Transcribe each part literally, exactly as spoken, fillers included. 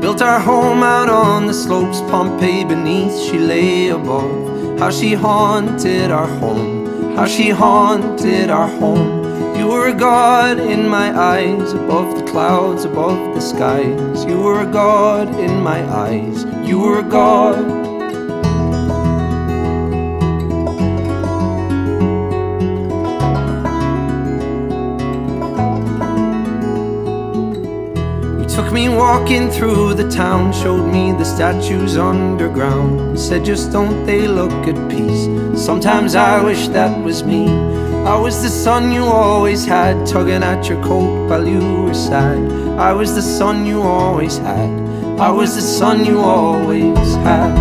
built our home out on the slopes, Pompeii beneath, she lay above. How she haunted our home, how she haunted our home. You were a god in my eyes, above the clouds, above the skies. You were a god in my eyes, you were a god. Took me walking through the town, showed me the statues underground, said just don't they look at peace. Sometimes I wish that was me. I was the son you always had, tugging at your coat while you were sad. I was the son you always had, I was the son you always had.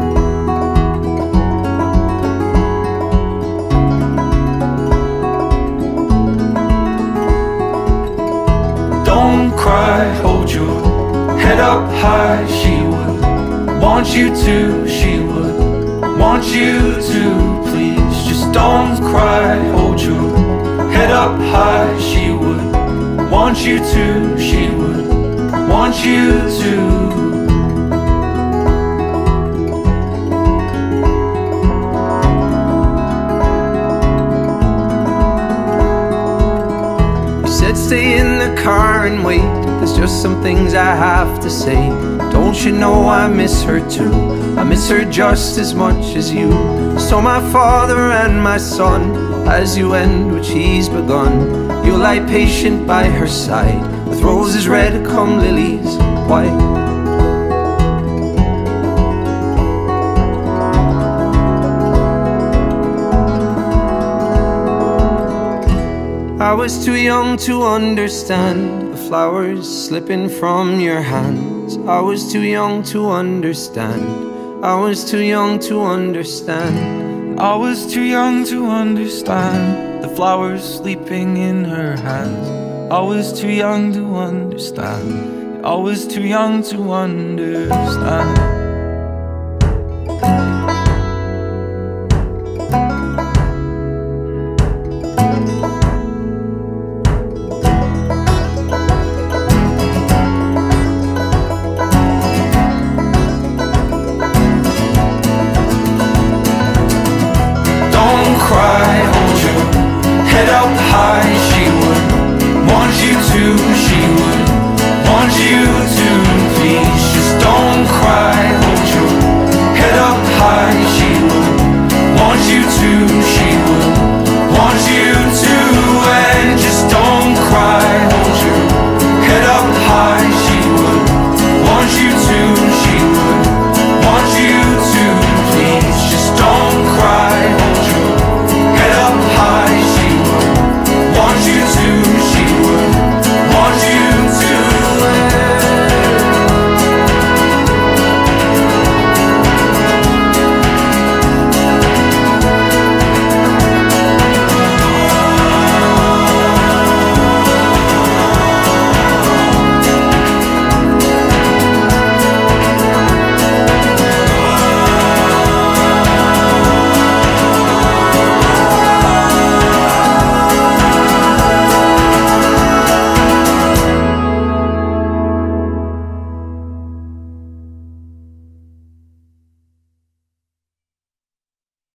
Don't cry, hold your head up high. She would want you to, she would want you to. Please just don't cry, hold your head up high. She would want you to, she would want you to. Stay in the car and wait, there's just some things I have to say. Don't you know I miss her too? I miss her just as much as you. So my father and my son, as you end what she's begun, you'll lie patient by her side, with roses red come lilies white. I was too young to understand the flowers slipping from your hands. I was too young to understand. I was too young to understand. I was too young to understand the flowers sleeping in her hands. I was too young to understand. I was too young to understand. Cry, hold your head up high. She would want you to, she would want you to.